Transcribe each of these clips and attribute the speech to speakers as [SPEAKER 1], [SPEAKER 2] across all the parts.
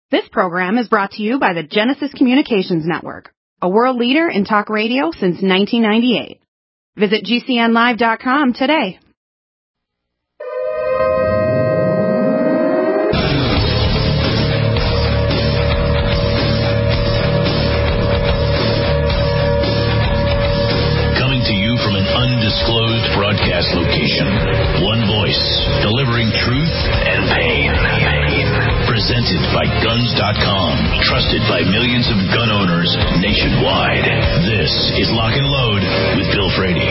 [SPEAKER 1] This program is brought to you by the Genesis Communications Network, a world leader in talk radio since 1998. Visit GCNlive.com today.
[SPEAKER 2] Coming to you from an undisclosed broadcast location, one voice delivering truth and pain. Presented by Guns.com, trusted by millions of gun owners nationwide. This is Lock and Load with Bill Frady.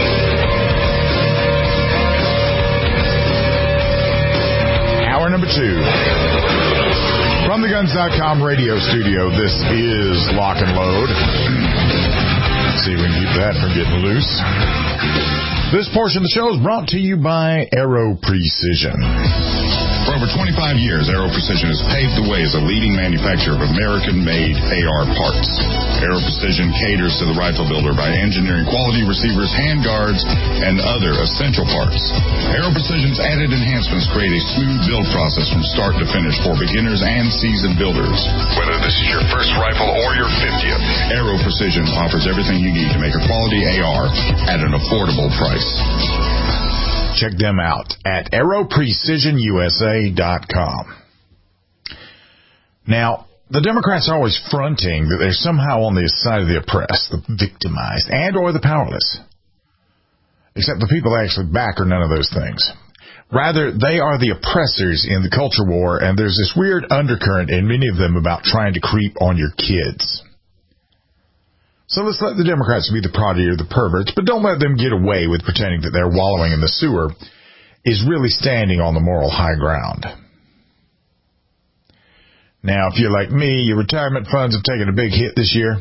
[SPEAKER 3] Hour number 2. From the Guns.com radio studio, this is Lock and Load. Let's see if we can keep that from getting loose. This portion of the show is brought to you by Aero Precision. For over 25 years, Aero Precision has paved the way as a leading manufacturer of American-made AR parts. Aero Precision caters to the rifle builder by engineering quality receivers, handguards, and other essential parts. Aero Precision's added enhancements create a smooth build process from start to finish for beginners and seasoned builders. Whether this is your first rifle or your 50th, Aero Precision offers everything you need to make a quality AR at an affordable price. Check them out at AeroPrecisionUSA.com. Now, the Democrats are always fronting that they're somehow on the side of the oppressed, the victimized, and or the powerless. Except the people they actually back are none of those things. Rather, they are the oppressors in the culture war, and there's this weird undercurrent in many of them about trying to creep on your kids. So let's let the Democrats be the prodigy or the perverts, but don't let them get away with pretending that they're wallowing in the sewer is really standing on the moral high ground. Now, if you're like me, your retirement funds have taken a big hit this year.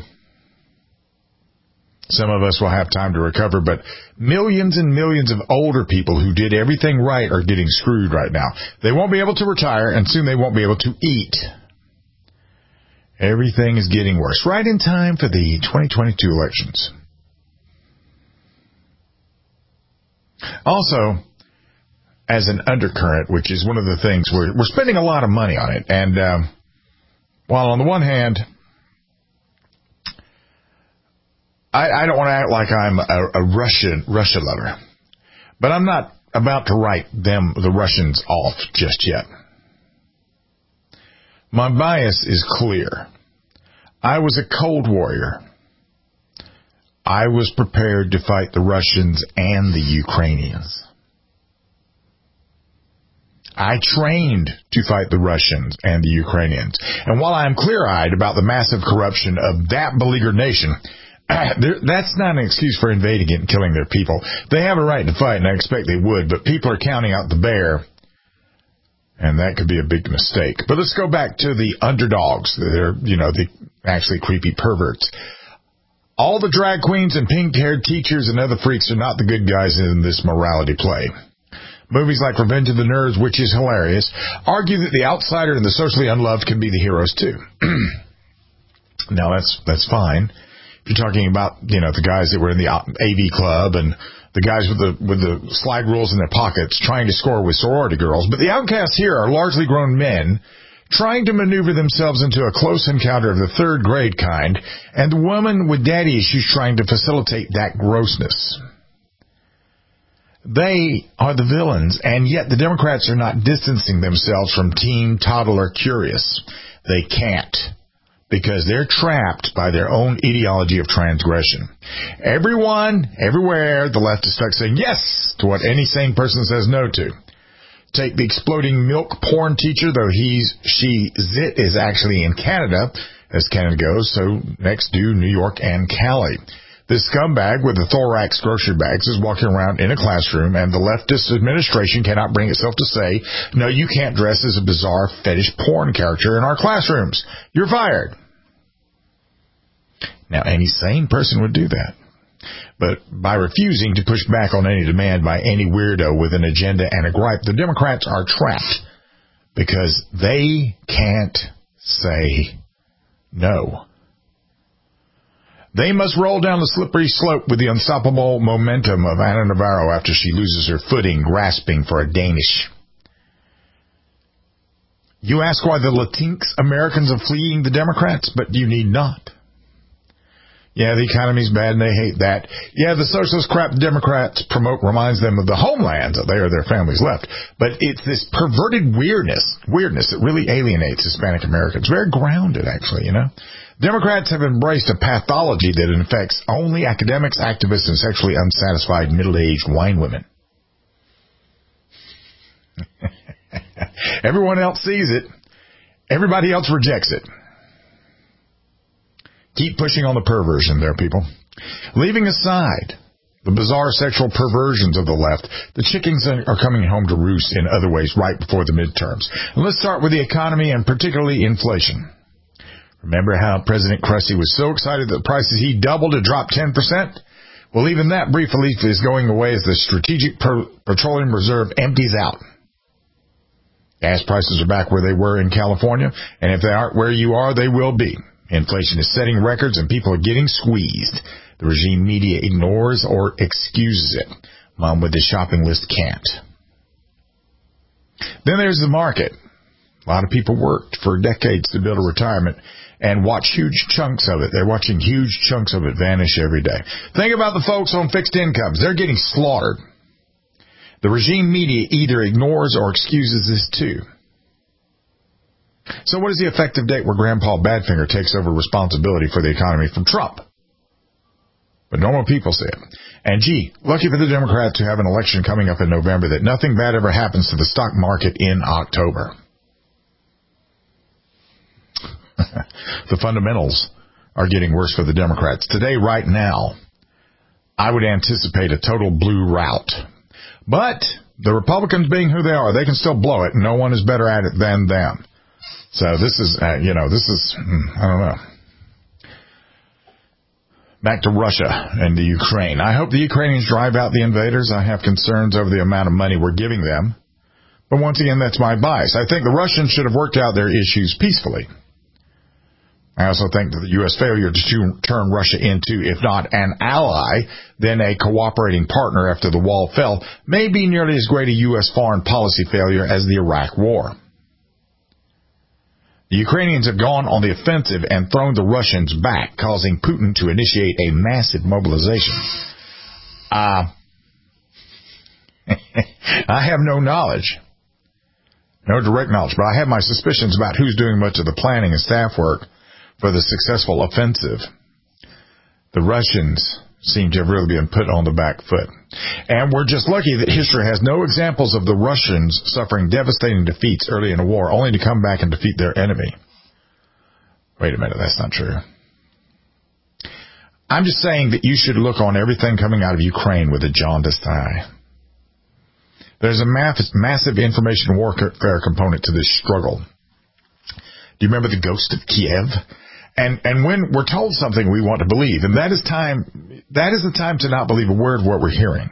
[SPEAKER 3] Some of us will have time to recover, but millions and millions of older people who did everything right are getting screwed right now. They won't be able to retire, and soon they won't be able to eat. Everything is getting worse, right in time for the 2022 elections. Also, as an undercurrent, which is one of the things, we're spending a lot of money on it. And while on the one hand, I don't want to act like I'm a Russia lover, but I'm not about to write the Russians off just yet. My bias is clear. I was a Cold Warrior. I was prepared to fight the Russians and the Ukrainians. I trained to fight the Russians and the Ukrainians. And while I'm clear-eyed about the massive corruption of that beleaguered nation, that's not an excuse for invading it and killing their people. They have a right to fight, and I expect they would, but people are counting out the bear. And that could be a big mistake. But let's go back to the underdogs. They're, the actually creepy perverts. All the drag queens and pink-haired teachers and other freaks are not the good guys in this morality play. Movies like Revenge of the Nerds, which is hilarious, argue that the outsider and the socially unloved can be the heroes too. Now, that's fine. If you're talking about, the guys that were in the AV club and the guys with the slide rules in their pockets trying to score with sorority girls. But the outcasts here are largely grown men trying to maneuver themselves into a close encounter of the third grade kind, and the woman with daddy issues trying to facilitate that grossness. They are the villains, and yet the Democrats are not distancing themselves from teen, toddler, curious. They can't. Because they're trapped by their own ideology of transgression. Everyone, everywhere, the left is stuck saying yes to what any sane person says no to. Take the exploding milk porn teacher, though zit is actually in Canada, as Canada goes, so next do New York and Cali. This scumbag with the thorax grocery bags is walking around in a classroom, and the leftist administration cannot bring itself to say, no, you can't dress as a bizarre fetish porn character in our classrooms. You're fired. Now, any sane person would do that. But by refusing to push back on any demand by any weirdo with an agenda and a gripe, the Democrats are trapped because they can't say no. They must roll down the slippery slope with the unstoppable momentum of Ana Navarro after she loses her footing grasping for a Danish. You ask why the Latinx Americans are fleeing the Democrats, but you need not. Yeah, the economy's bad and they hate that. Yeah, the socialist crap the Democrats promote reminds them of the homeland that they or their families left. But it's this perverted weirdness that really alienates Hispanic Americans. Very grounded, actually, you know. Democrats have embraced a pathology that infects only academics, activists, and sexually unsatisfied middle-aged wine women. Everyone else sees it. Everybody else rejects it. Keep pushing on the perversion there, people. Leaving aside the bizarre sexual perversions of the left, the chickens are coming home to roost in other ways right before the midterms. And let's start with the economy and particularly inflation. Remember how President Krusty was so excited that the prices he doubled to drop 10%? Well, even that brief relief is going away as the Strategic Petroleum Reserve empties out. Gas prices are back where they were in California, and if they aren't where you are, they will be. Inflation is setting records and people are getting squeezed. The regime media ignores or excuses it. Mom with the shopping list can't. Then there's the market. A lot of people worked for decades to build a retirement and watch huge chunks of it. They're watching huge chunks of it vanish every day. Think about the folks on fixed incomes. They're getting slaughtered. The regime media either ignores or excuses this too. So what is the effective date where Grandpa Badfinger takes over responsibility for the economy from Trump? But normal people say it. And gee, lucky for the Democrats who have an election coming up in November that nothing bad ever happens to the stock market in October. The fundamentals are getting worse for the Democrats. Today, right now, I would anticipate a total blue rout. But the Republicans being who they are, they can still blow it. No one is better at it than them. So this is, I don't know. Back to Russia and the Ukraine. I hope the Ukrainians drive out the invaders. I have concerns over the amount of money we're giving them. But once again, that's my bias. I think the Russians should have worked out their issues peacefully. I also think that the U.S. failure to turn Russia into, if not an ally, then a cooperating partner after the wall fell, may be nearly as great a U.S. foreign policy failure as the Iraq War. The Ukrainians have gone on the offensive and thrown the Russians back, causing Putin to initiate a massive mobilization. I have no knowledge, no direct knowledge, but I have my suspicions about who's doing much of the planning and staff work for the successful offensive. The Russians seem to have really been put on the back foot. And we're just lucky that history has no examples of the Russians suffering devastating defeats early in a war, only to come back and defeat their enemy. Wait a minute, that's not true. I'm just saying that you should look on everything coming out of Ukraine with a jaundiced eye. There's a massive information warfare component to this struggle. Do you remember the ghost of Kiev? And when we're told something we want to believe, and that is the time to not believe a word of what we're hearing.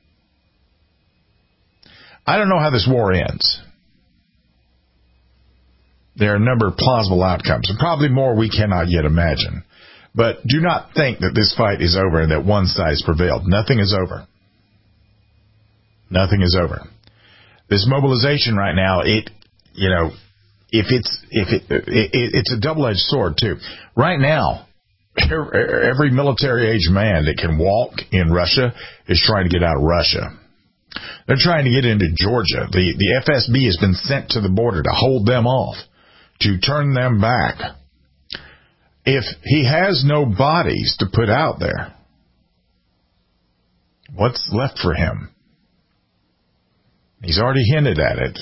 [SPEAKER 3] I don't know how this war ends. There are a number of plausible outcomes, and probably more we cannot yet imagine. But do not think that this fight is over and that one side has prevailed. Nothing is over. Nothing is over. This mobilization right now, it's a double-edged sword too. Right now, every military-age man that can walk in Russia is trying to get out of Russia. They're trying to get into Georgia. The FSB has been sent to the border to hold them off, to turn them back. If he has no bodies to put out there, what's left for him? He's already hinted at it.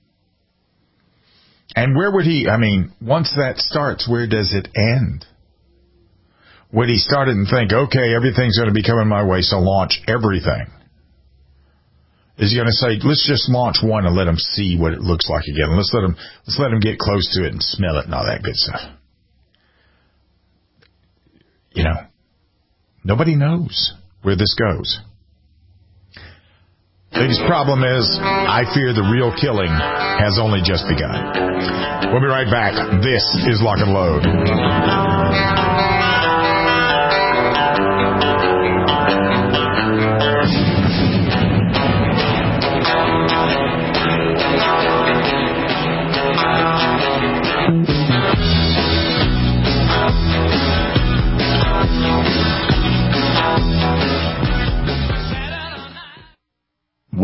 [SPEAKER 3] And where would once that starts, where does it end? Would he start it and think, okay, everything's going to be coming my way, so launch everything? Is he going to say, let's just launch one and let him see what it looks like again? Let's let him get close to it and smell it and all that good stuff. Nobody knows where this goes. Biggest problem is, I fear the real killing has only just begun. We'll be right back. This is Lock and Load.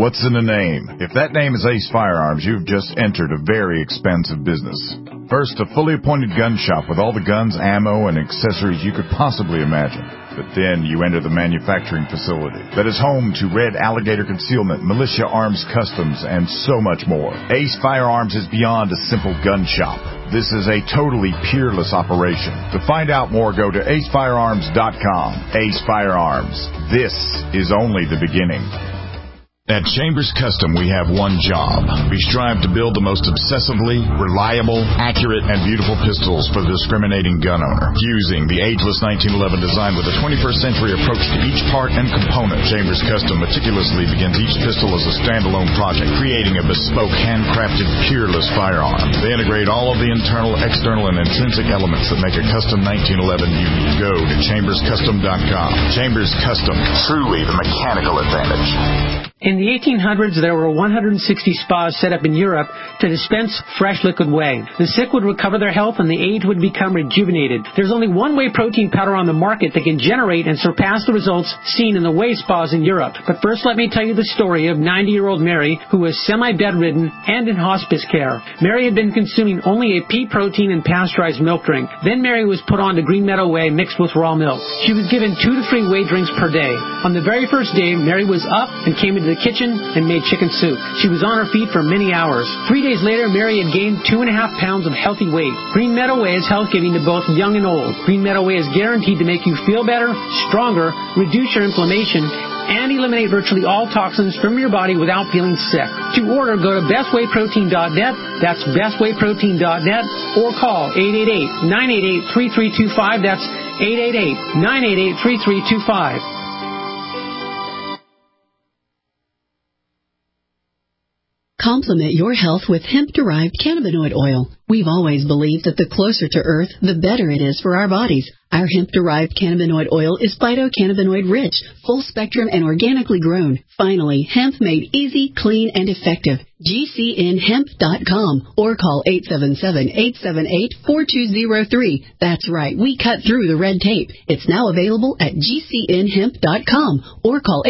[SPEAKER 4] What's in a name? If that name is Ace Firearms, you've just entered a very expensive business. First, a fully appointed gun shop with all the guns, ammo, and accessories you could possibly imagine. But then you enter the manufacturing facility that is home to Red Alligator Concealment, Militia Arms Customs, and so much more. Ace Firearms is beyond a simple gun shop. This is a totally peerless operation. To find out more, go to acefirearms.com. Ace Firearms. This is only the beginning. At Chambers Custom, we have one job. We strive to build the most obsessively reliable, accurate, and beautiful pistols for the discriminating gun owner. Using the ageless 1911 design with a 21st century approach to each part and component, Chambers Custom meticulously begins each pistol as a standalone project, creating a bespoke, handcrafted, peerless firearm. They integrate all of the internal, external, and intrinsic elements that make a custom 1911 unique. Go to chamberscustom.com. Chambers Custom, truly the mechanical advantage.
[SPEAKER 5] In the 1800s, there were 160 spas set up in Europe to dispense fresh liquid whey. The sick would recover their health and the aged would become rejuvenated. There's only one whey protein powder on the market that can generate and surpass the results seen in the whey spas in Europe. But first, let me tell you the story of 90-year-old Mary, who was semi-bedridden and in hospice care. Mary had been consuming only a pea protein and pasteurized milk drink. Then Mary was put on to Green Meadow Whey mixed with raw milk. She was given 2 to 3 whey drinks per day. On the very first day, Mary was up and came into the kitchen and made chicken soup. She was on her feet for many hours. 3 days later, Mary had gained 2.5 pounds of healthy weight. Green Meadow Whey is health-giving to both young and old. Green Meadow Whey is guaranteed to make you feel better, stronger, reduce your inflammation, and eliminate virtually all toxins from your body without feeling sick. To order, go to bestwayprotein.net. That's bestwayprotein.net, or call 888-988-3325. That's 888-988-3325.
[SPEAKER 6] Complement your health with hemp-derived cannabinoid oil. We've always believed that the closer to Earth, the better it is for our bodies. Our hemp-derived cannabinoid oil is phytocannabinoid-rich, full-spectrum, and organically grown. Finally, hemp made easy, clean, and effective. GCNhemp.com or call 877-878-4203. That's right, we cut through the red tape. It's now available at GCNhemp.com or call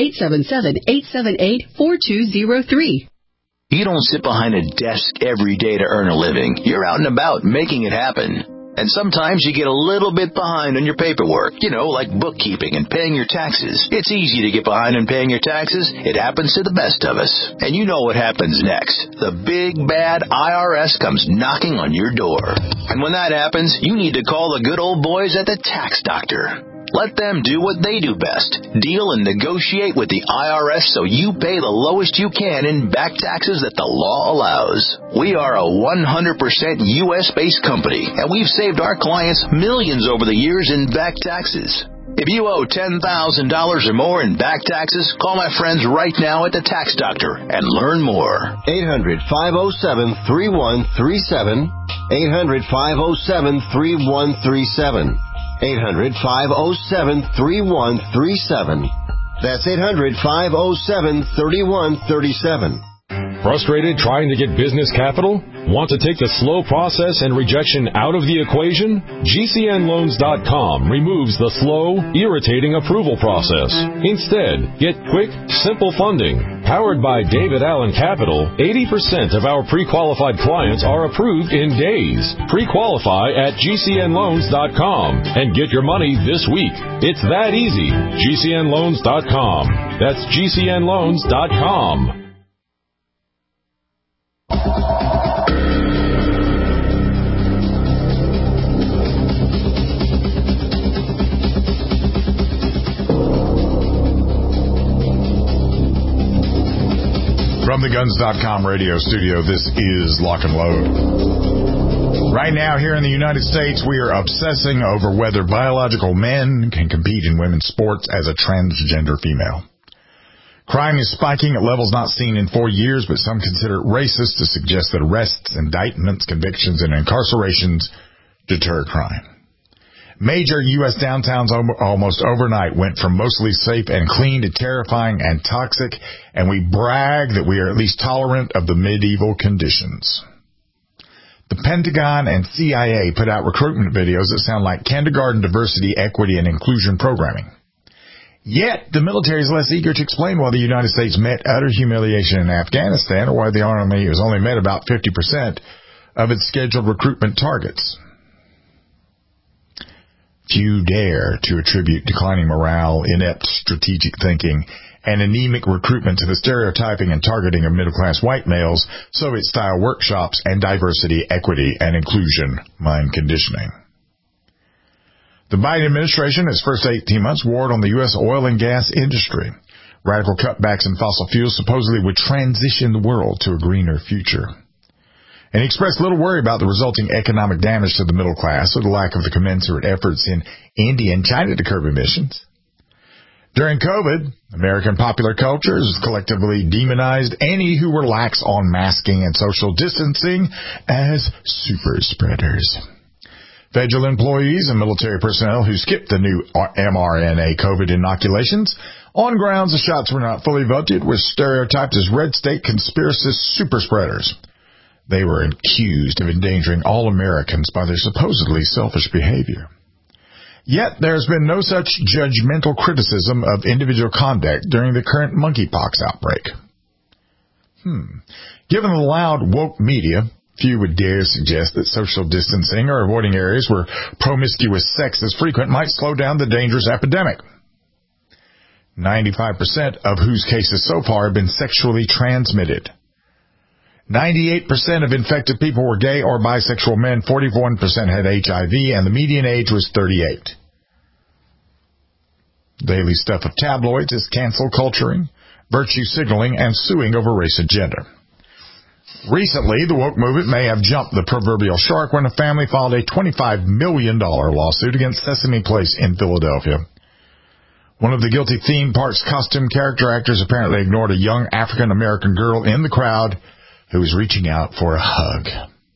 [SPEAKER 6] 877-878-4203.
[SPEAKER 2] You don't sit behind a desk every day to earn a living. You're out and about making it happen. And sometimes you get a little bit behind on your paperwork, like bookkeeping and paying your taxes. It's easy to get behind on paying your taxes. It happens to the best of us. And you know what happens next. The big, bad IRS comes knocking on your door. And when that happens, you need to call the good old boys at the Tax Doctor. Let them do what they do best. Deal and negotiate with the IRS so you pay the lowest you can in back taxes that the law allows. We are a 100% U.S.-based company, and we've saved our clients millions over the years in back taxes. If you owe $10,000 or more in back taxes, call my friends right now at the Tax Doctor and learn more.
[SPEAKER 7] 800-507-3137. 800-507-3137. 800-507-3137. That's 800-507-3137.
[SPEAKER 8] Frustrated trying to get business capital? Want to take the slow process and rejection out of the equation? GCNloans.com removes the slow, irritating approval process. Instead, get quick, simple funding. Powered by David Allen Capital, 80% of our pre-qualified clients are approved in days. Pre-qualify at GCNloans.com and get your money this week. It's that easy. GCNloans.com. That's GCNloans.com.
[SPEAKER 3] From the Guns.com radio studio, this is Lock and Load. Right now, here in the United States, we are obsessing over whether biological men can compete in women's sports as a transgender female. Crime is spiking at levels not seen in 4 years, but some consider it racist to suggest that arrests, indictments, convictions, and incarcerations deter crime. Major U.S. downtowns almost overnight went from mostly safe and clean to terrifying and toxic, and we brag that we are at least tolerant of the medieval conditions. The Pentagon and CIA put out recruitment videos that sound like kindergarten diversity, equity, and inclusion programming. Yet, the military is less eager to explain why the United States met utter humiliation in Afghanistan or why the Army has only met about 50% of its scheduled recruitment targets. Few dare to attribute declining morale, inept strategic thinking, and anemic recruitment to the stereotyping and targeting of middle-class white males, Soviet-style workshops, and diversity, equity, and inclusion mind conditioning. The Biden administration, its first 18 months, warred on the U.S. oil and gas industry. Radical cutbacks in fossil fuels supposedly would transition the world to a greener future. And he expressed little worry about the resulting economic damage to the middle class or the lack of the commensurate efforts in India and China to curb emissions. During COVID, American popular culture has collectively demonized any who were lax on masking and social distancing as super spreaders. Federal employees and military personnel who skipped the new mRNA COVID inoculations on grounds the shots were not fully voted were stereotyped as red state conspiracist super spreaders. They were accused of endangering all Americans by their supposedly selfish behavior. Yet there has been no such judgmental criticism of individual conduct during the current monkeypox outbreak. Given the loud woke media, few would dare suggest that social distancing or avoiding areas where promiscuous sex is frequent might slow down the dangerous epidemic. 95% of whose cases so far have been sexually transmitted. 98% of infected people were gay or bisexual men, 41% had HIV, and the median age was 38. Daily stuff of tabloids is cancel culturing, virtue signaling, and suing over race and gender. Recently, the woke movement may have jumped the proverbial shark when a family filed a $25 million lawsuit against Sesame Place in Philadelphia. One of the guilty theme park's costume character actors apparently ignored a young African-American girl in the crowd who was reaching out for a hug.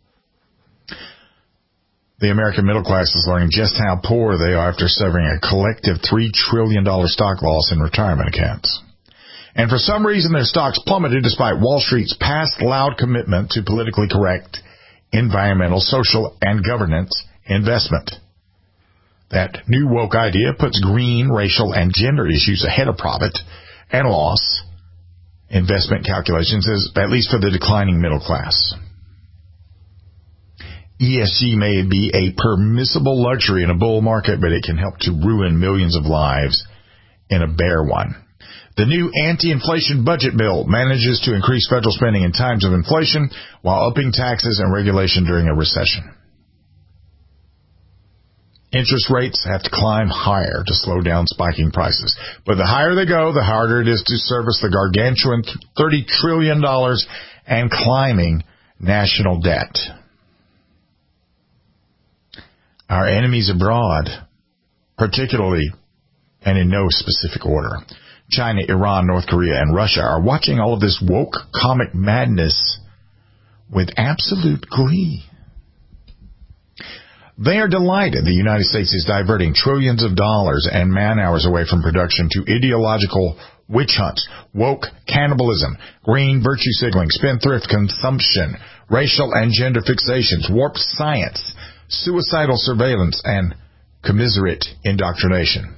[SPEAKER 3] The American middle class is learning just how poor they are after suffering a collective $3 trillion stock loss in retirement accounts. And for some reason, their stocks plummeted despite Wall Street's past loud commitment to politically correct environmental, social, and governance investment. That new woke idea puts green, racial, and gender issues ahead of profit and loss investment calculations, at least for the declining middle class. ESG may be a permissible luxury in a bull market, but it can help to ruin millions of lives in a bear one. The new anti-inflation budget bill manages to increase federal spending in times of inflation while upping taxes and regulation during a recession. Interest rates have to climb higher to slow down spiking prices. But the higher they go, the harder it is to service the gargantuan $30 trillion and climbing national debt. Our enemies abroad, particularly and in no specific order, China, Iran, North Korea, and Russia, are watching all of this woke comic madness with absolute glee. They are delighted the United States is diverting trillions of dollars and man-hours away from production to ideological witch hunts, woke cannibalism, green virtue signaling, spendthrift consumption, racial and gender fixations, warped science, suicidal surveillance, and commiserate indoctrination.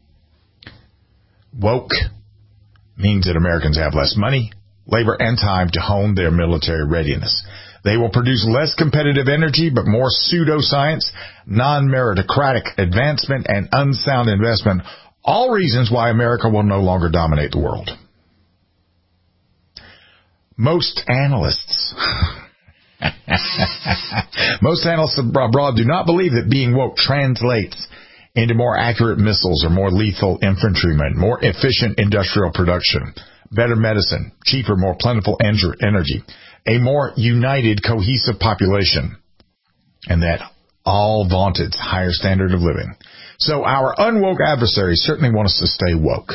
[SPEAKER 3] Woke means that Americans have less money, labor, and time to hone their military readiness. They will produce less competitive energy, but more pseudoscience, non-meritocratic advancement, and unsound investment, all reasons why America will no longer dominate the world. Most analysts abroad do not believe that being woke translates into more accurate missiles or more lethal infantrymen, more efficient industrial production, better medicine, cheaper, more plentiful energy, a more united, cohesive population, and that all vaunted higher standard of living. So our unwoke adversaries certainly want us to stay woke.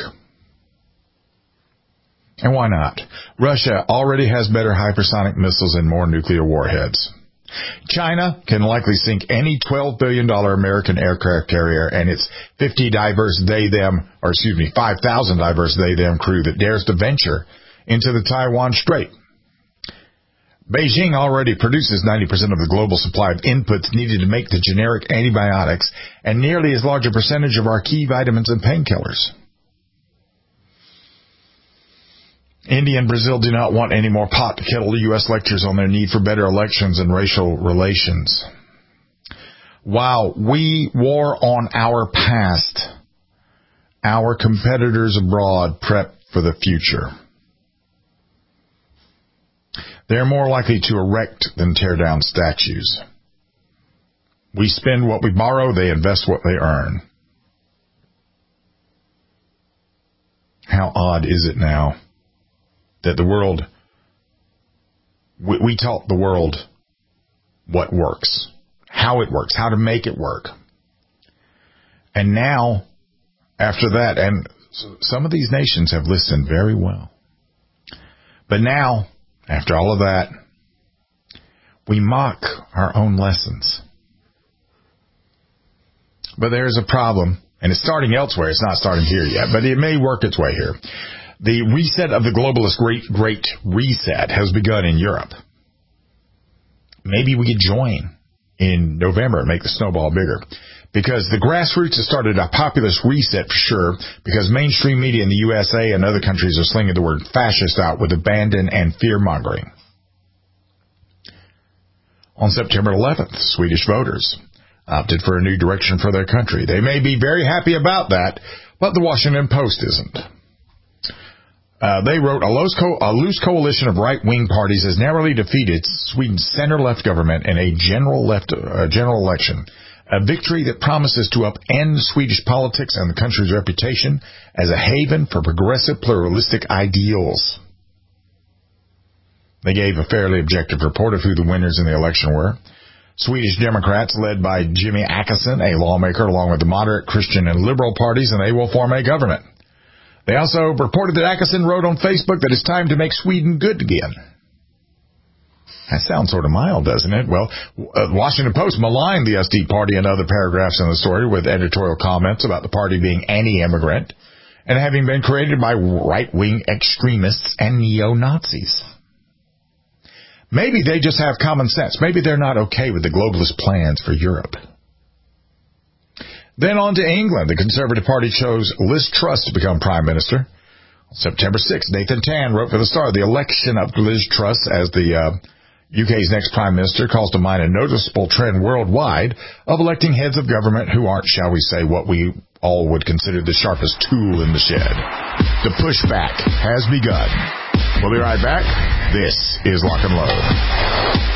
[SPEAKER 3] And why not? Russia already has better hypersonic missiles and more nuclear warheads. China can likely sink any $12 billion American aircraft carrier and its 5,000 diverse they-them crew that dares to venture into the Taiwan Strait. Beijing already produces 90% of the global supply of inputs needed to make the generic antibiotics and nearly as large a percentage of our key vitamins and painkillers. India and Brazil do not want any more pot-to-kettle U.S. lectures on their need for better elections and racial relations. While we war on our past, our competitors abroad prep for the future. They're more likely to erect than tear down statues. We spend what we borrow, they invest what they earn. How odd is it now that the world, we taught the world what works, how it works, how to make it work. And now, after that, and some of these nations have listened very well. But now, after all of that, we mock our own lessons. But there's a problem, and it's starting elsewhere. It's not starting here yet, but it may work its way here. The reset of the globalist great reset has begun in Europe. Maybe we could join in November and make the snowball bigger. Because the grassroots has started a populist reset for sure, because mainstream media in the USA and other countries are slinging the word fascist out with abandon and fear-mongering. On September 11th, Swedish voters opted for a new direction for their country. They may be very happy about that, but the Washington Post isn't. They wrote, a loose coalition of right-wing parties has narrowly defeated Sweden's center-left government in a general election. A victory that promises to upend Swedish politics and the country's reputation as a haven for progressive pluralistic ideals. They gave a fairly objective report of who the winners in the election were. Swedish Democrats, led by Jimmy Åkesson, a lawmaker, along with the moderate Christian and liberal parties, and they will form a government. They also reported that Åkesson wrote on Facebook that it's time to make Sweden good again. That sounds sort of mild, doesn't it? Well, Washington Post maligned the SD party in other paragraphs in the story with editorial comments about the party being anti-immigrant and having been created by right-wing extremists and neo-Nazis. Maybe they just have common sense. Maybe they're not okay with the globalist plans for Europe. Then on to England. The Conservative Party chose Liz Truss to become Prime Minister. On September 6th, Nathan Tan wrote for the Star, the election of Liz Truss as the UK's next Prime Minister calls to mind a noticeable trend worldwide of electing heads of government who aren't, shall we say, what we all would consider the sharpest tool in the shed. The pushback has begun. We'll be right back. This is Lock and Load.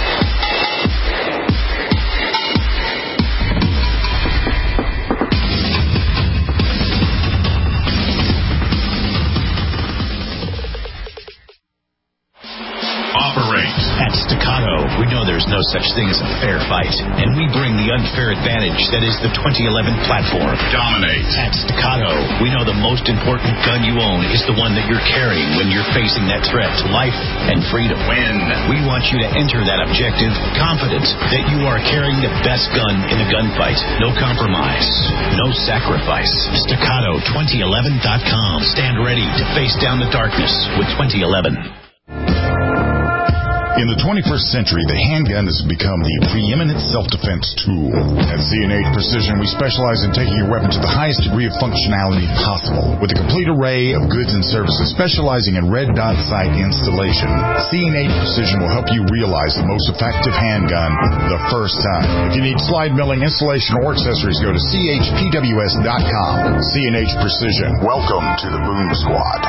[SPEAKER 2] At Staccato, we know there's no such thing as a fair fight, and we bring the unfair advantage that is the 2011 platform. Dominate. At Staccato, we know the most important gun you own is the one that you're carrying when you're facing that threat to life and freedom. Win. We want you to enter that objective confident that you are carrying the best gun in the gunfight. No compromise. No sacrifice. Staccato2011.com. Stand ready to face down the darkness with 2011.
[SPEAKER 3] In the 21st century, the handgun has become the preeminent self-defense tool. At C&H Precision, we specialize in taking your weapon to the highest degree of functionality possible. With a complete array of goods and services specializing in red dot sight installation, C&H Precision will help you realize the most effective handgun the first time. If you need slide milling, installation, or accessories, go to chpws.com. C&H Precision. Welcome to the Boom Squad.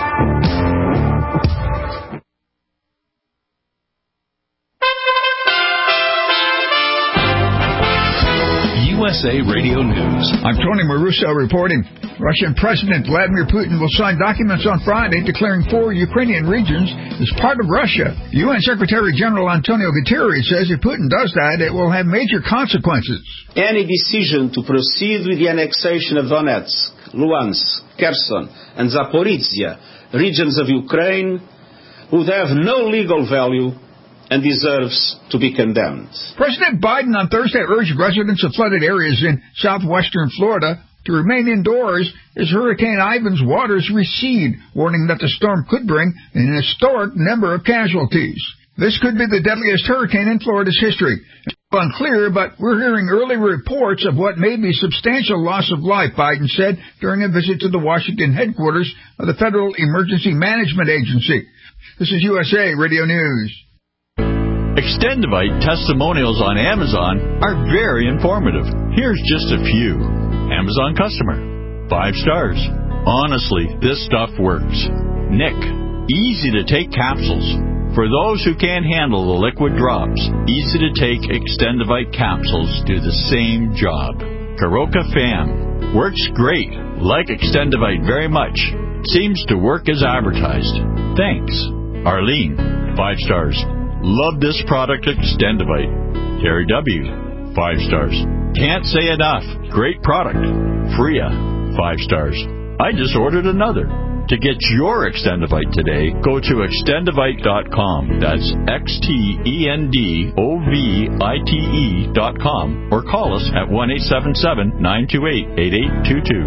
[SPEAKER 2] USA Radio News.
[SPEAKER 9] I'm Tony Maruso reporting. Russian President Vladimir Putin will sign documents on Friday declaring 4 Ukrainian regions as part of Russia. UN Secretary General Antonio Guterres says if Putin does that, it will have major consequences.
[SPEAKER 10] Any decision to proceed with the annexation of Donetsk, Luhansk, Kherson, and Zaporizhia, regions of Ukraine, would have no legal value and deserves to be condemned.
[SPEAKER 9] President Biden on Thursday urged residents of flooded areas in southwestern Florida to remain indoors as Hurricane Ivan's waters recede, warning that the storm could bring an historic number of casualties. This could be the deadliest hurricane in Florida's history. It's unclear, but we're hearing early reports of what may be substantial loss of life, Biden said during a visit to the Washington headquarters of the Federal Emergency Management Agency. This is USA Radio News.
[SPEAKER 11] Extendivite testimonials on Amazon are very informative. Here's just a few. Amazon customer, 5 stars. Honestly, this stuff works. Nick, easy to take capsules. For those who can't handle the liquid drops, easy to take Extendivite capsules do the same job. Karoka Fam, works great. Like Extendivite very much. Seems to work as advertised. Thanks. Arlene, 5 stars. Love this product, Extendivite. Terry W., 5 stars. Can't say enough. Great product. Freya, 5 stars. I just ordered another. To get your Extendivite today, go to extendivite.com. That's XTENDOVITE.com or call us at 1-877-928-8822.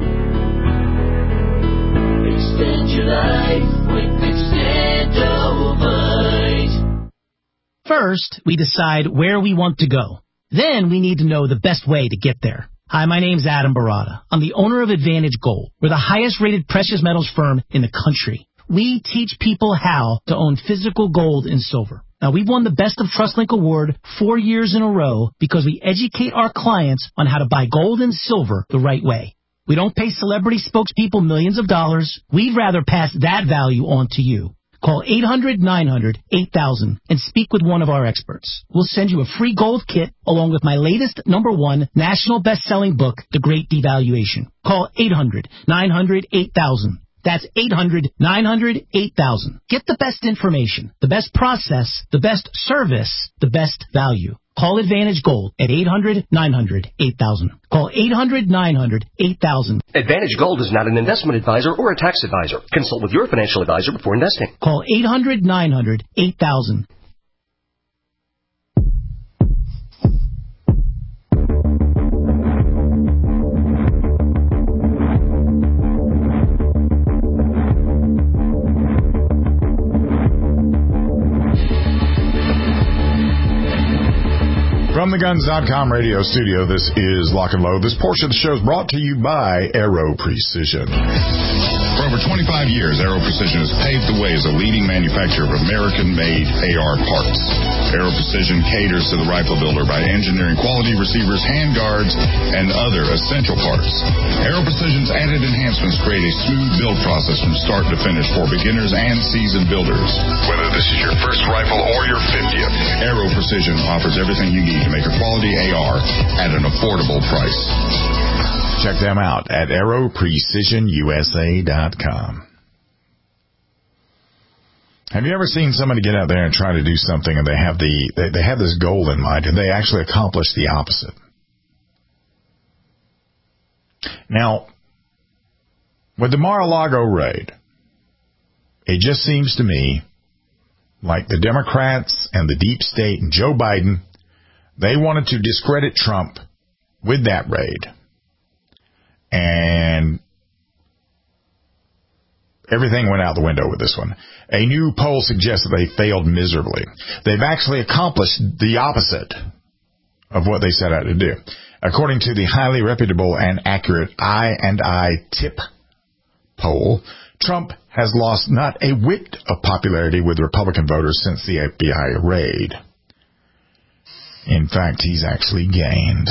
[SPEAKER 12] Extend your life with Extendovite. First, we decide where we want to go. Then we need to know the best way to get there. Hi, my name's Adam Barada. I'm the owner of Advantage Gold. We're the highest-rated precious metals firm in the country. We teach people how to own physical gold and silver. Now, we've won the Best of TrustLink Award 4 years in a row because we educate our clients on how to buy gold and silver the right way. We don't pay celebrity spokespeople millions of dollars. We'd rather pass that value on to you. Call 800-900-8000 and speak with one of our experts. We'll send you a free gold kit along with my latest #1 national best-selling book, The Great Devaluation. Call 800-900-8000. That's 800-900-8000. Get the best information, the best process, the best service, the best value. Call Advantage Gold at 800-900-8000. Call 800-900-8000.
[SPEAKER 13] Advantage Gold is not an investment advisor or a tax advisor. Consult with your financial advisor before investing.
[SPEAKER 12] Call 800-900-8000.
[SPEAKER 3] From the Guns.com radio studio, this is Lock and Load. This portion of the show is brought to you by Aero Precision.
[SPEAKER 4] For over 25 years, Aero Precision has paved the way as a leading manufacturer of American-made AR parts. Aero Precision caters to the rifle builder by engineering quality receivers, handguards, and other essential parts. Aero Precision's added enhancements create a smooth build process from start to finish for beginners and seasoned builders. Whether this is your first rifle or your 50th, Aero Precision offers everything you need to make a quality AR at an affordable price.
[SPEAKER 3] Check them out at AeroPrecisionUSA.com. Have you ever seen somebody get out there and try to do something and they have this goal in mind and they actually accomplish the opposite? Now, with the Mar-a-Lago raid, it just seems to me like the Democrats and the deep state and Joe Biden, they wanted to discredit Trump with that raid. And everything went out the window with this one. A new poll suggests that they failed miserably. They've actually accomplished the opposite of what they set out to do. According to the highly reputable and accurate I&I Tip poll, Trump has lost not a whit of popularity with Republican voters since the FBI raid. In fact, he's actually gained.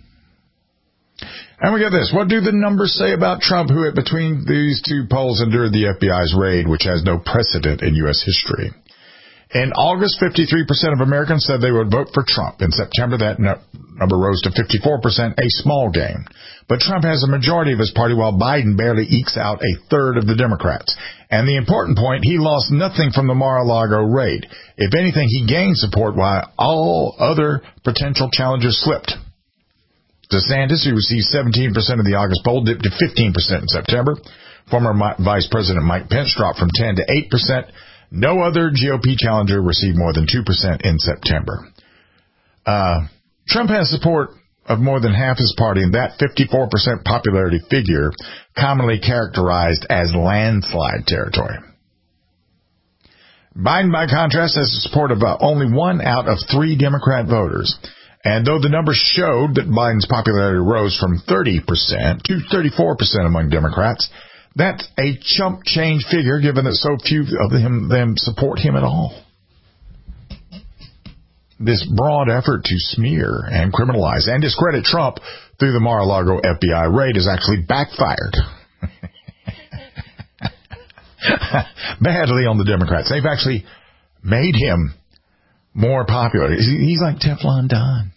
[SPEAKER 3] And we got this. What do the numbers say about Trump, who between these two polls endured the FBI's raid, which has no precedent in U.S. history? In August, 53% of Americans said they would vote for Trump. In September, that number rose to 54%, a small gain. But Trump has a majority of his party, while Biden barely ekes out a third of the Democrats. And the important point, he lost nothing from the Mar-a-Lago raid. If anything, he gained support while all other potential challengers slipped. DeSantis, who received 17% of the August poll, dipped to 15% in September. Former Vice President Mike Pence dropped from 10 to 8%. No other GOP challenger received more than 2% in September. Trump has support of more than half his party, and that 54% popularity figure commonly characterized as landslide territory. Biden, by contrast, has the support of only 1 out of 3 Democrat voters. And though the numbers showed that Biden's popularity rose from 30% to 34% among Democrats, That's a chump change figure, given that so few of them support him at all. This broad effort to smear and criminalize and discredit Trump through the Mar-a-Lago FBI raid has actually backfired badly on the Democrats. They've actually made him more popular. He's like Teflon Don.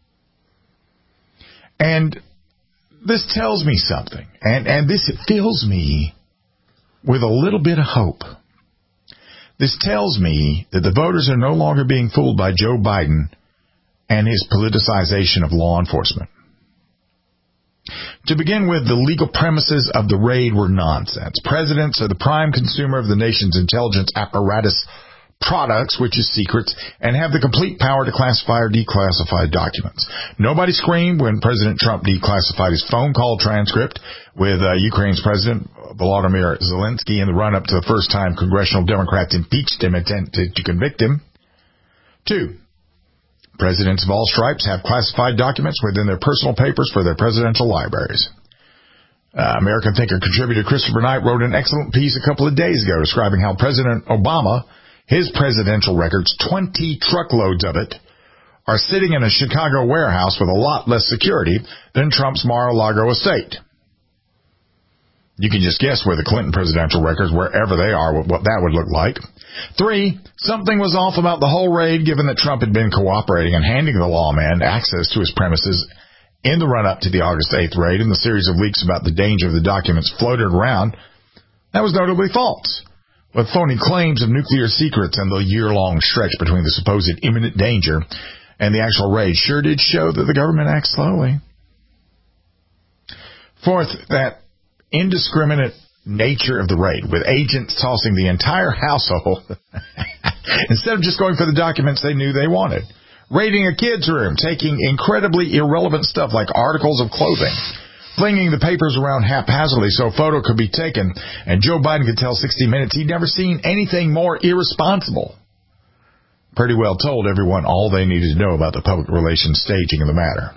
[SPEAKER 3] And this tells me something, and this fills me with a little bit of hope. This tells me that the voters are no longer being fooled by Joe Biden and his politicization of law enforcement. To begin with, the legal premises of the raid were nonsense. Presidents are the prime consumer of the nation's intelligence apparatus products, which is secrets, and have the complete power to classify or declassify documents. Nobody screamed when President Trump declassified his phone call transcript with Ukraine's President Volodymyr Zelensky in the run-up to the first time congressional Democrats impeached him and attempted to convict him. 2. Presidents of all stripes have classified documents within their personal papers for their presidential libraries. American thinker contributor Christopher Knight wrote an excellent piece a couple of days ago describing how President Obama, his presidential records, 20 truckloads of it, are sitting in a Chicago warehouse with a lot less security than Trump's Mar-a-Lago estate. You can just guess where the Clinton presidential records, wherever they are, what that would look like. 3, something was off about the whole raid, given that Trump had been cooperating and handing the lawman access to his premises in the run-up to the August 8th raid, and the series of leaks about the danger of the documents floated around. That was notably false. With phony claims of nuclear secrets and the year-long stretch between the supposed imminent danger and the actual raid sure did show that the government acts slowly. 4th, that indiscriminate nature of the raid, with agents tossing the entire household instead of just going for the documents they knew they wanted. Raiding a kid's room, taking incredibly irrelevant stuff like articles of clothing, flinging the papers around haphazardly so a photo could be taken, and Joe Biden could tell 60 Minutes he'd never seen anything more irresponsible. Pretty well told everyone all they needed to know about the public relations staging of the matter.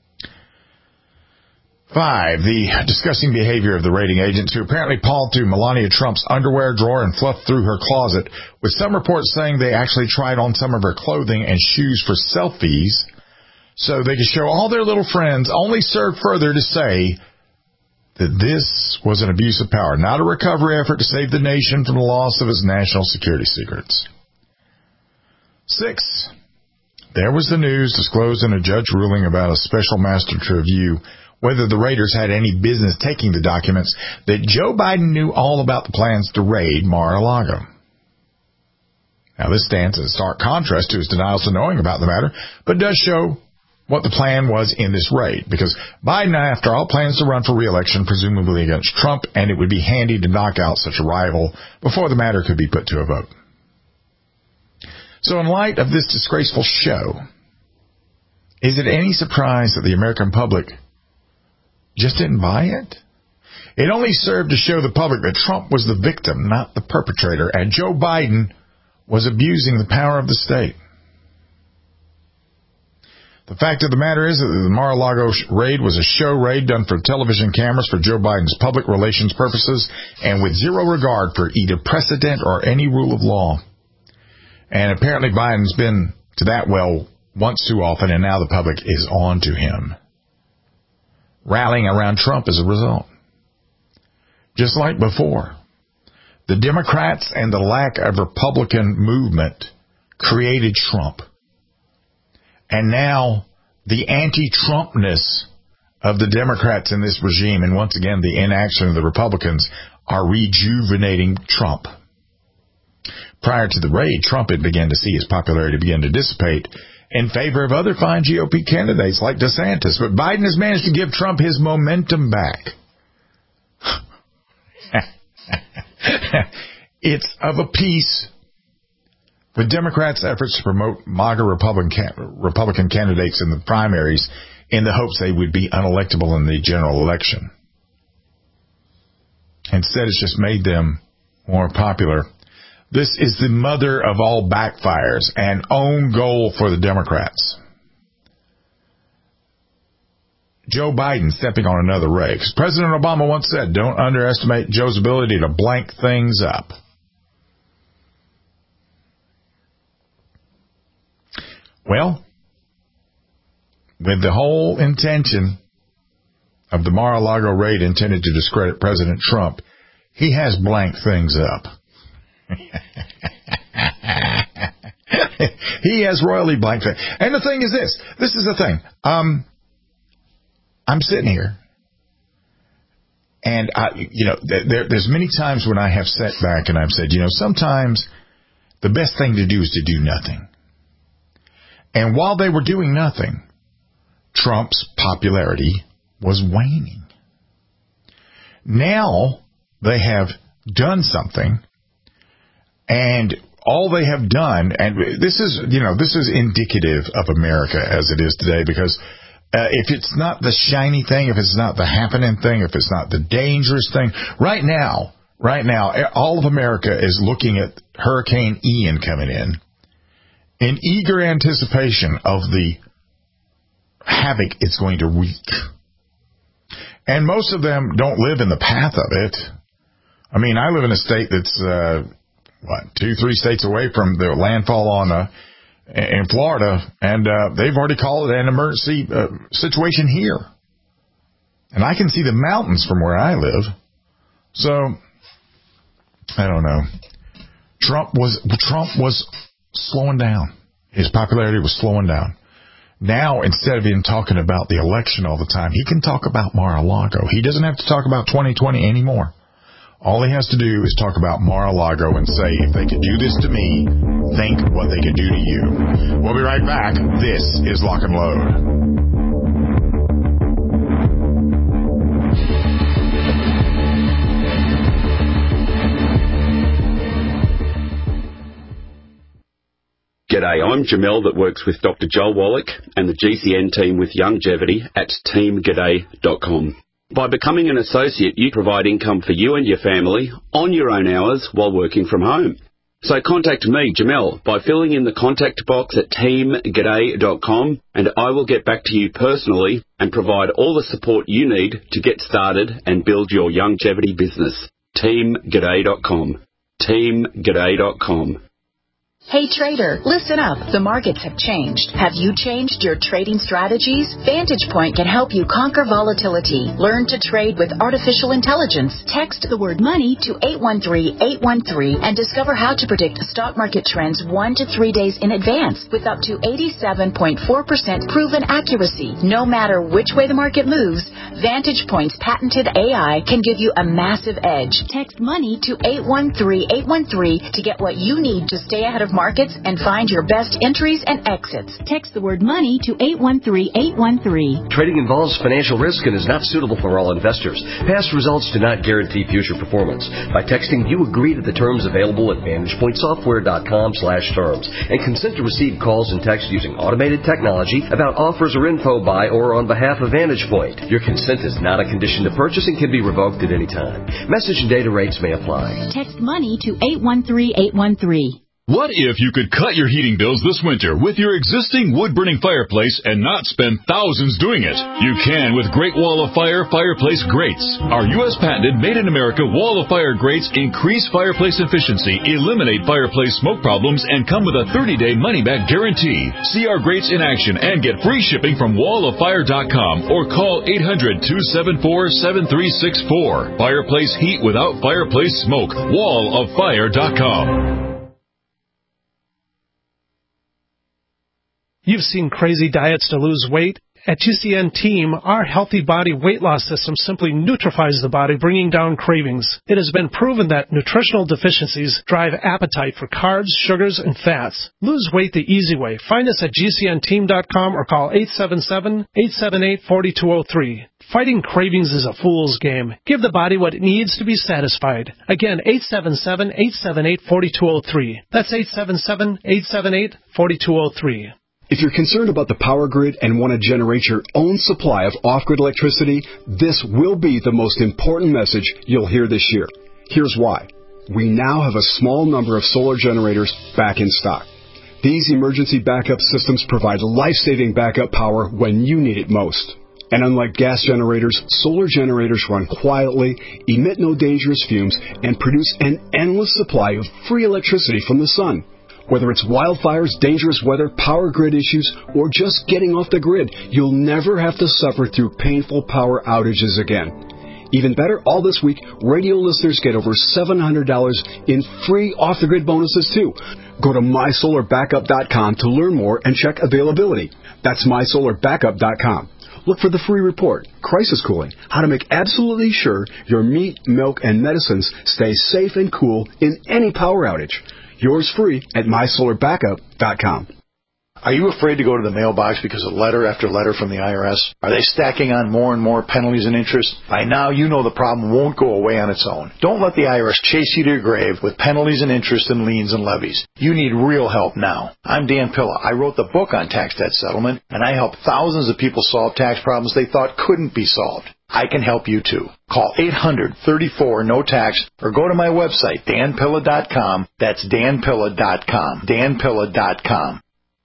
[SPEAKER 3] 5, the disgusting behavior of the raiding agents, who apparently pawed through Melania Trump's underwear drawer and fluffed through her closet, with some reports saying they actually tried on some of her clothing and shoes for selfies so they could show all their little friends, only served further to say that this was an abuse of power, not a recovery effort to save the nation from the loss of its national security secrets. 6, there was the news disclosed in a judge ruling about a special master to review whether the raiders had any business taking the documents, that Joe Biden knew all about the plans to raid Mar-a-Lago. Now, this stands in stark contrast to his denials of knowing about the matter, but does show what the plan was in this raid, because Biden, after all, plans to run for re-election, presumably against Trump, and it would be handy to knock out such a rival before the matter could be put to a vote. So in light of this disgraceful show, is it any surprise that the American public just didn't buy it? It only served to show the public that Trump was the victim, not the perpetrator, and Joe Biden was abusing the power of the state. The fact of the matter is that the Mar-a-Lago raid was a show raid done for television cameras for Joe Biden's public relations purposes and with zero regard for either precedent or any rule of law. And apparently Biden's been to that well once too often, and now the public is on to him, rallying around Trump as a result. Just like before, the Democrats and the lack of Republican movement created Trump. And now the anti-Trumpness of the Democrats in this regime, and once again the inaction of the Republicans, are rejuvenating Trump. Prior to the raid, Trump had begun to see his popularity begin to dissipate in favor of other fine GOP candidates like DeSantis. But Biden has managed to give Trump his momentum back. It's of a piece with Democrats' efforts to promote MAGA Republican candidates in the primaries in the hopes they would be unelectable in the general election. Instead, it's just made them more popular. This is the mother of all backfires, an own goal for the Democrats. Joe Biden stepping on another rake. President Obama once said, don't underestimate Joe's ability to blank things up. Well, with the whole intention of the Mar-a-Lago raid intended to discredit President Trump, he has blanked things up. He has royally blanked things. And the thing is this. This is the thing. I'm sitting here, and there's many times when I have sat back and I've said, sometimes the best thing to do is to do nothing. And while they were doing nothing, Trump's popularity was waning. Now they have done something, and all they have done, and this is indicative of America as it is today, because if it's not the shiny thing, if it's not the happening thing, if it's not the dangerous thing, right now, all of America is looking at Hurricane Ian coming in eager anticipation of the havoc it's going to wreak. And most of them don't live in the path of it. I mean, I live in a state that's, 2-3 states away from the landfall in Florida, and they've already called it an emergency situation here. And I can see the mountains from where I live. So, I don't know. Trump was slowing down. His popularity was slowing down. Now, instead of him talking about the election all the time, he can talk about Mar-a-Lago. He doesn't have to talk about 2020 anymore. All he has to do is talk about Mar-a-Lago and say, if they could do this to me, think what they could do to you. We'll be right back. This is Lock and Load.
[SPEAKER 14] G'day, I'm Jamel that works with Dr. Joel Wallach and the GCN team with Longevity at teamg'day.com. By becoming an associate, you provide income for you and your family on your own hours while working from home. So contact me, Jamel, by filling in the contact box at teamg'day.com, and I will get back to you personally and provide all the support you need to get started and build your longevity business. teamg'day.com. teamg'day.com.
[SPEAKER 15] Hey trader, listen up. The markets have changed. Have you changed your trading strategies? Vantage Point can help you conquer volatility. Learn to trade with artificial intelligence. Text the word money to 813-813 and discover how to predict stock market trends 1 to 3 days in advance with up to 87.4% proven accuracy. No matter which way the market moves, Vantage Point's patented AI can give you a massive edge. Text money to 813-813 to get what you need to stay ahead of markets and find your best entries and exits. Text the word money to 813-813.
[SPEAKER 13] Trading involves financial risk and is not suitable for all investors. Past results do not guarantee future performance. By texting, you agree to the terms available at VantagePointSoftware.com/terms and consent to receive calls and texts using automated technology about offers or info by or on behalf of Vantage Point. Your consent is not a condition to purchase and can be revoked at any time. Message and data rates may apply.
[SPEAKER 15] Text money to 813-813.
[SPEAKER 11] What if you could cut your heating bills this winter with your existing wood-burning fireplace and not spend thousands doing it? You can with Great Wall of Fire fireplace grates. Our U.S. patented made-in-America Wall of Fire grates increase fireplace efficiency, eliminate fireplace smoke problems, and come with a 30-day money-back guarantee. See our grates in action and get free shipping from walloffire.com or call 800-274-7364. Fireplace heat without fireplace smoke. walloffire.com.
[SPEAKER 16] You've seen crazy diets to lose weight. At GCN Team, our Healthy Body Weight Loss System simply neutralizes the body, bringing down cravings. It has been proven that nutritional deficiencies drive appetite for carbs, sugars, and fats. Lose weight the easy way. Find us at GCNteam.com or call 877-878-4203. Fighting cravings is a fool's game. Give the body what it needs to be satisfied. Again, 877-878-4203. That's 877-878-4203.
[SPEAKER 17] If you're concerned about the power grid and want to generate your own supply of off-grid electricity, this will be the most important message you'll hear this year. Here's why. We now have a small number of solar generators back in stock. These emergency backup systems provide life-saving backup power when you need it most. And unlike gas generators, solar generators run quietly, emit no dangerous fumes, and produce an endless supply of free electricity from the sun. Whether it's wildfires, dangerous weather, power grid issues, or just getting off the grid, you'll never have to suffer through painful power outages again. Even better, all this week, radio listeners get over $700 in free off-the-grid bonuses, too. Go to MySolarBackup.com to learn more and check availability. That's MySolarBackup.com. Look for the free report, Crisis Cooling, how to make absolutely sure your meat, milk, and medicines stay safe and cool in any power outage. Yours free at MySolarBackup.com.
[SPEAKER 18] Are you afraid to go to the mailbox because of letter after letter from the IRS? Are they stacking on more and more penalties and interest? By now, you know the problem won't go away on its own. Don't let the IRS chase you to your grave with penalties and interest and liens and levies. You need real help now. I'm Dan Pilla. I wrote the book on tax debt settlement, and I help thousands of people solve tax problems they thought couldn't be solved. I can help you too. Call 800-34-NO-TAX or go to my website, danpilla.com. That's danpilla.com. danpilla.com.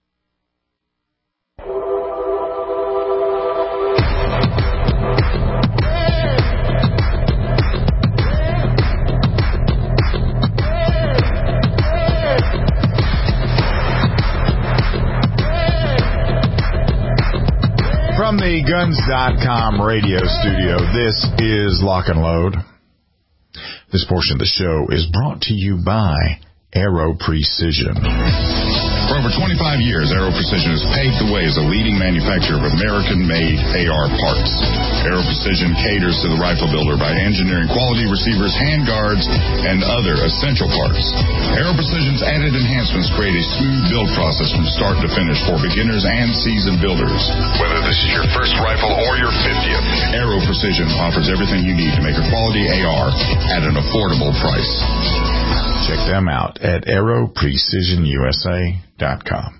[SPEAKER 3] From the Guns.com radio studio, this is Lock and Load. This portion of the show is brought to you by Aero Precision.
[SPEAKER 4] For over 25 years, Aero Precision has paved the way as a leading manufacturer of American-made AR parts. Aero Precision caters to the rifle builder by engineering quality receivers, handguards, and other essential parts. Aero Precision's added enhancements create a smooth build process from start to finish for beginners and seasoned builders. Whether this is your first rifle or your 50th, Aero Precision offers everything you need to make a quality AR at an affordable price.
[SPEAKER 3] Check them out at AeroPrecisionUSA.com.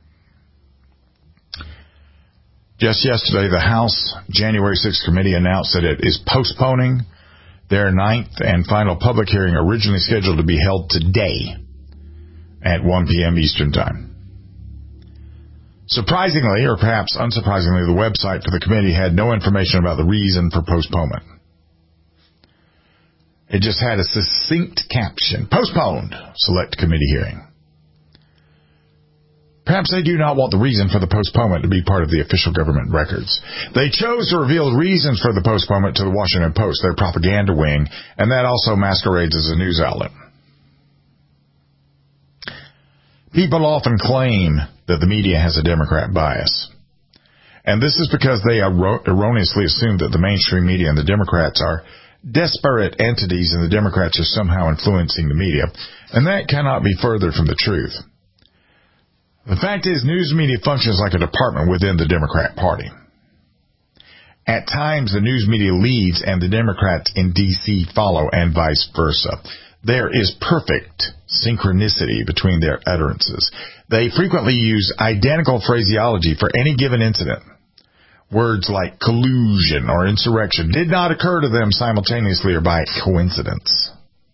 [SPEAKER 3] Just yesterday, the House January 6th committee announced that it is postponing their 9th and final public hearing, originally scheduled to be held today at 1 p.m. Eastern Time. Surprisingly, or perhaps unsurprisingly, the website for the committee had no information about the reason for postponement. It just had a succinct caption, postponed, select committee hearing. Perhaps they do not want the reason for the postponement to be part of the official government records. They chose to reveal reasons for the postponement to the Washington Post, their propaganda wing, and that also masquerades as a news outlet. People often claim that the media has a Democrat bias. And this is because they erroneously assume that the mainstream media and the Democrats are disparate entities and the Democrats are somehow influencing the media. And that cannot be further from the truth. The fact is, news media functions like a department within the Democrat Party. At times, the news media leads and the Democrats in D.C. follow, and vice versa. There is perfect synchronicity between their utterances. They frequently use identical phraseology for any given incident. Words like collusion or insurrection did not occur to them simultaneously or by coincidence.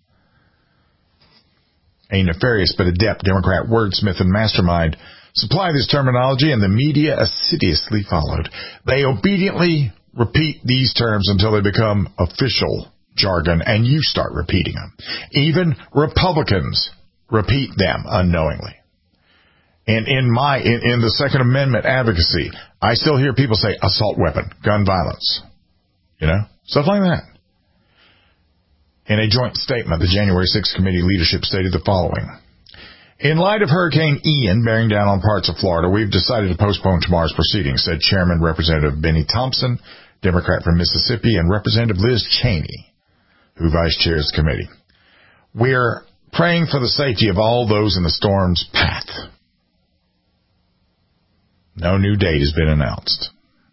[SPEAKER 3] A nefarious but adept Democrat wordsmith and mastermind supply this terminology, and the media assiduously followed. They obediently repeat these terms until they become official jargon, and you start repeating them. Even Republicans repeat them unknowingly. In the Second Amendment advocacy, I still hear people say assault weapon, gun violence, stuff like that. In a joint statement, the January 6th committee leadership stated the following. In light of Hurricane Ian bearing down on parts of Florida, we've decided to postpone tomorrow's proceedings, said Chairman Representative Benny Thompson, Democrat from Mississippi, and Representative Liz Cheney, who vice chairs the committee. We're praying for the safety of all those in the storm's path. No new date has been announced.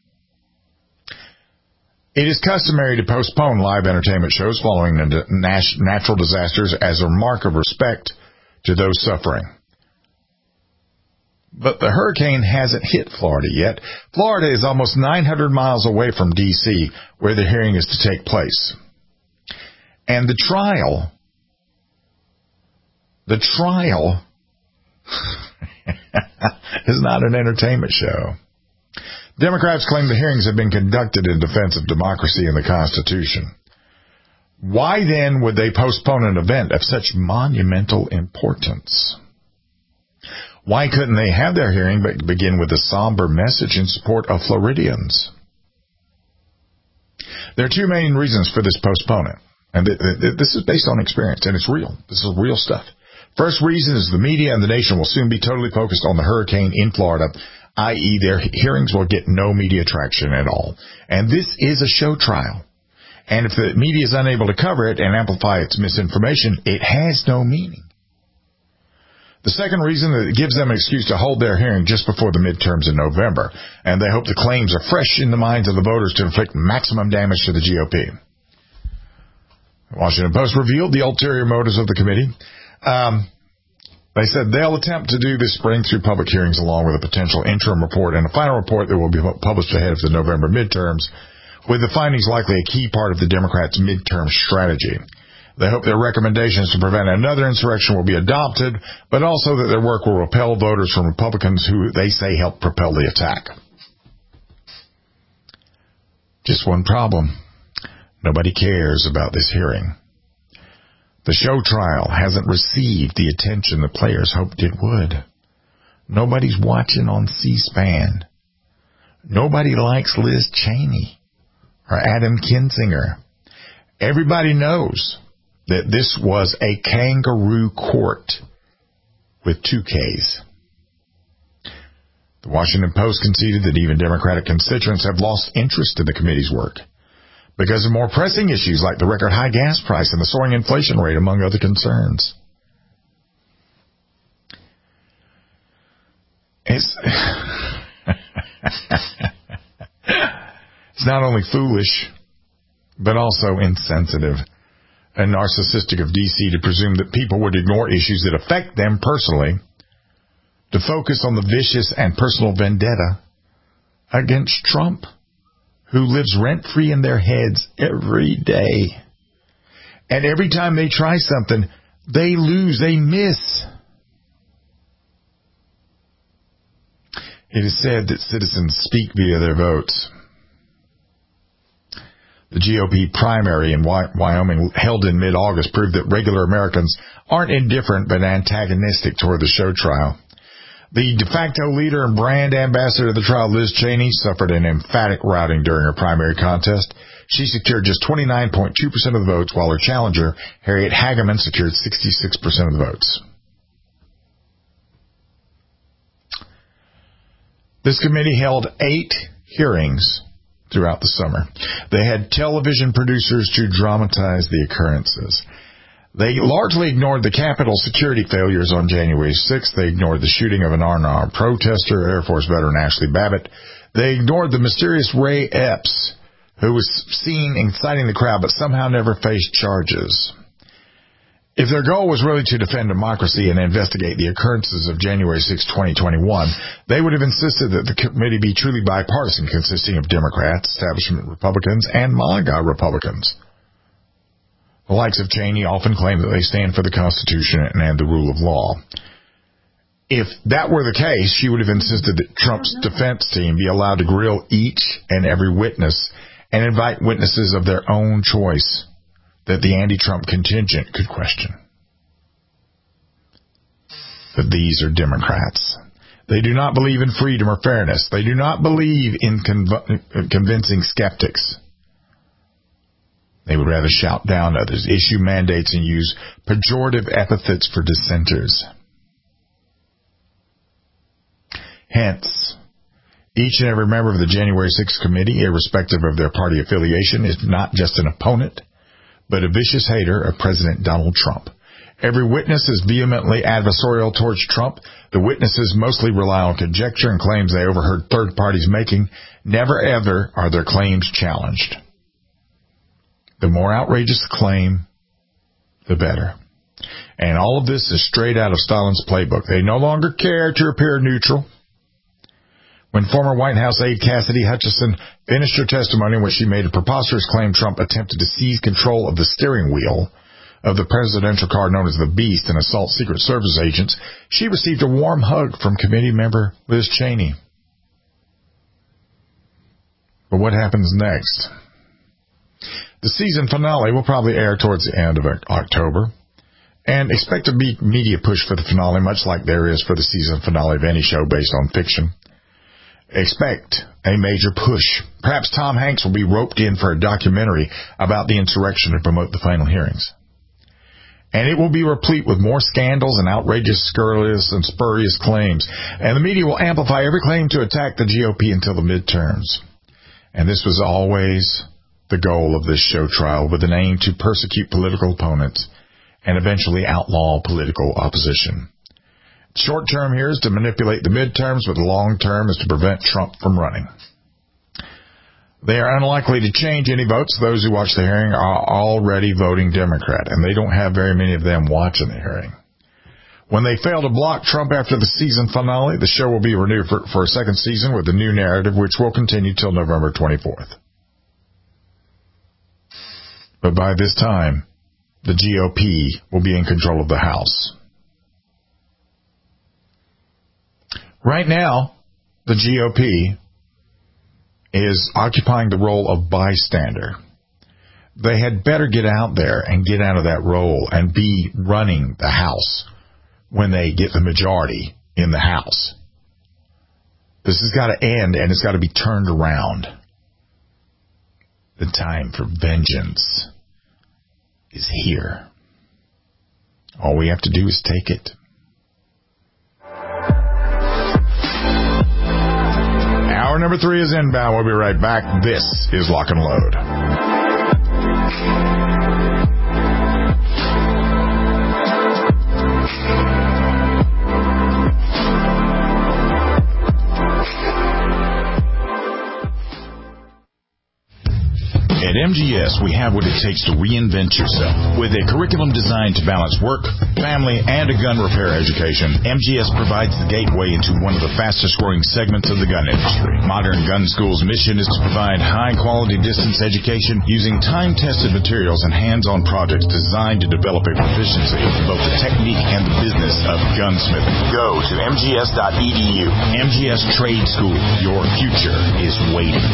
[SPEAKER 3] It is customary to postpone live entertainment shows following natural disasters as a mark of respect to those suffering. But the hurricane hasn't hit Florida yet. Florida is almost 900 miles away from D.C., where the hearing is to take place. And the trial is not an entertainment show. Democrats claim the hearings have been conducted in defense of democracy and the Constitution. Why then would they postpone an event of such monumental importance? Why couldn't they have their hearing but begin with a somber message in support of Floridians? There are two main reasons for this postponement, and this is based on experience, and it's real. This is real stuff. First reason is the media and the nation will soon be totally focused on the hurricane in Florida, i.e. their hearings will get no media traction at all. And this is a show trial. And if the media is unable to cover it and amplify its misinformation, it has no meaning. The second reason is it gives them an excuse to hold their hearing just before the midterms in November, and they hope the claims are fresh in the minds of the voters to inflict maximum damage to the GOP. The Washington Post revealed the ulterior motives of the committee. They said they'll attempt to do this spring through public hearings along with a potential interim report and a final report that will be published ahead of the November midterms, with the findings likely a key part of the Democrats' midterm strategy. They hope their recommendations to prevent another insurrection will be adopted, but also that their work will repel voters from Republicans who they say helped propel the attack. Just one problem. Nobody cares about this hearing. The show trial hasn't received the attention the players hoped it would. Nobody's watching on C-SPAN. Nobody likes Liz Cheney or Adam Kinzinger. Everybody knows that this was a kangaroo court with two Ks. The Washington Post conceded that even Democratic constituents have lost interest in the committee's work because of more pressing issues like the record high gas price and the soaring inflation rate, among other concerns. It's not only foolish, but also insensitive and narcissistic of D.C. to presume that people would ignore issues that affect them personally to focus on the vicious and personal vendetta against Trump, who lives rent-free in their heads every day. And every time they try something, they lose, they miss. It is said that citizens speak via their votes. The GOP primary in Wyoming, held in mid-August, proved that regular Americans aren't indifferent but antagonistic toward the show trial. The de facto leader and brand ambassador of the trial, Liz Cheney, suffered an emphatic routing during her primary contest. She secured just 29.2% of the votes, while her challenger, Harriet Hageman, secured 66% of the votes. This committee held 8 hearings throughout the summer. They had television producers to dramatize the occurrences. They largely ignored the Capitol security failures on January 6th. They ignored the shooting of an unarmed protester, Air Force veteran Ashley Babbitt. They ignored the mysterious Ray Epps, who was seen inciting the crowd but somehow never faced charges. If their goal was really to defend democracy and investigate the occurrences of January 6, 2021, they would have insisted that the committee be truly bipartisan, consisting of Democrats, establishment Republicans, and MAGA Republicans. The likes of Cheney often claim that they stand for the Constitution and the rule of law. If that were the case, she would have insisted that Trump's defense team be allowed to grill each and every witness and invite witnesses of their own choice that the anti-Trump contingent could question. But these are Democrats. They do not believe in freedom or fairness. They do not believe in convincing skeptics. They would rather shout down others, issue mandates, and use pejorative epithets for dissenters. Hence, each and every member of the January 6th committee, irrespective of their party affiliation, is not just an opponent, but a vicious hater of President Donald Trump. Every witness is vehemently adversarial towards Trump. The witnesses mostly rely on conjecture and claims they overheard third parties making. Never ever are their claims challenged. The more outrageous the claim, the better. And all of this is straight out of Stalin's playbook. They no longer care to appear neutral. When former White House aide Cassidy Hutchinson finished her testimony in which she made a preposterous claim Trump attempted to seize control of the steering wheel of the presidential car known as the Beast and assault Secret Service agents, she received a warm hug from committee member Liz Cheney. But what happens next? The season finale will probably air towards the end of October. And expect a big media push for the finale, much like there is for the season finale of any show based on fiction. Expect a major push. Perhaps Tom Hanks will be roped in for a documentary about the insurrection to promote the final hearings. And it will be replete with more scandals and outrageous, scurrilous, and spurious claims. And the media will amplify every claim to attack the GOP until the midterms. And this was always the goal of this show trial, with an aim to persecute political opponents and eventually outlaw political opposition. Short term here is to manipulate the midterms, but the long term is to prevent Trump from running. They are unlikely to change any votes. Those who watch the hearing are already voting Democrat, and they don't have very many of them watching the hearing. When they fail to block Trump after the season finale, the show will be renewed for a second season with a new narrative, which will continue till November 24th. But by this time, the GOP will be in control of the House. Right now, the GOP is occupying the role of bystander. They had better get out there and get out of that role and be running the House when they get the majority in the House. This has got to end, and it's got to be turned around. The time for vengeance is here. All we have to do is take it. Hour number 3 is inbound. We'll be right back. This is Lock and Load. At MGS, we have what it takes to reinvent yourself. With a curriculum designed to balance work, family, and a gun repair education, MGS provides the gateway into one of the fastest-growing segments of the gun industry. Modern Gun School's mission is to provide high-quality distance education using time-tested materials and hands-on projects designed to develop a proficiency in both the technique and the business of gunsmithing. Go to mgs.edu. MGS Trade School. Your future is waiting.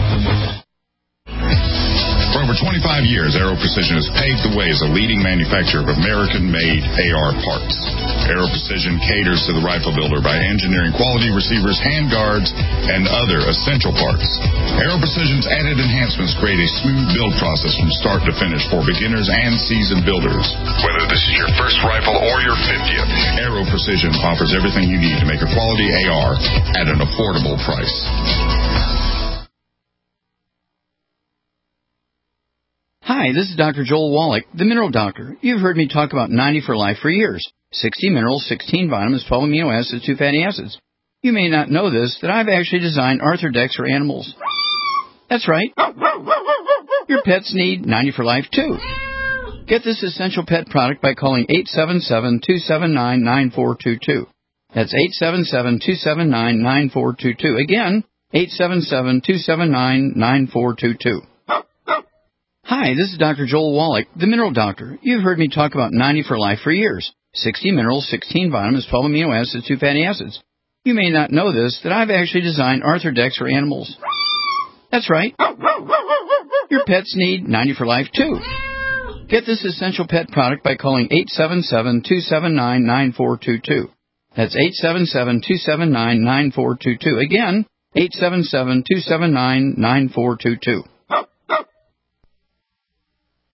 [SPEAKER 19] For over 25 years, Aero Precision has paved the way as a leading manufacturer of American-made AR parts. Aero Precision caters to the rifle builder by engineering quality receivers, handguards, and other essential parts. Aero Precision's added enhancements create a smooth build process from start to finish for beginners and seasoned builders. Whether this is your first rifle or your 50th, Aero Precision offers everything you need to make a quality AR at an affordable price.
[SPEAKER 20] Hi, this is Dr. Joel Wallach, the Mineral Doctor. You've heard me talk about 90 for Life for years. 60 minerals, 16 vitamins, 12 amino acids, 2 fatty acids. You may not know this, that I've actually designed Arthrodex for animals. That's right. Your pets need 90 for Life, too. Get this essential pet product by calling 877-279-9422. That's 877-279-9422. Again, 877-279-9422. Hi, this is Dr. Joel Wallach, the Mineral Doctor. You've heard me talk about 90 for Life for years. 60 minerals, 16 vitamins, 12 amino acids, 2 fatty acids. You may not know this, that I've actually designed Arthrodex for animals. That's right. Your pets need 90 for Life, too. Get this essential pet product by calling 877-279-9422. That's 877-279-9422. Again, 877-279-9422.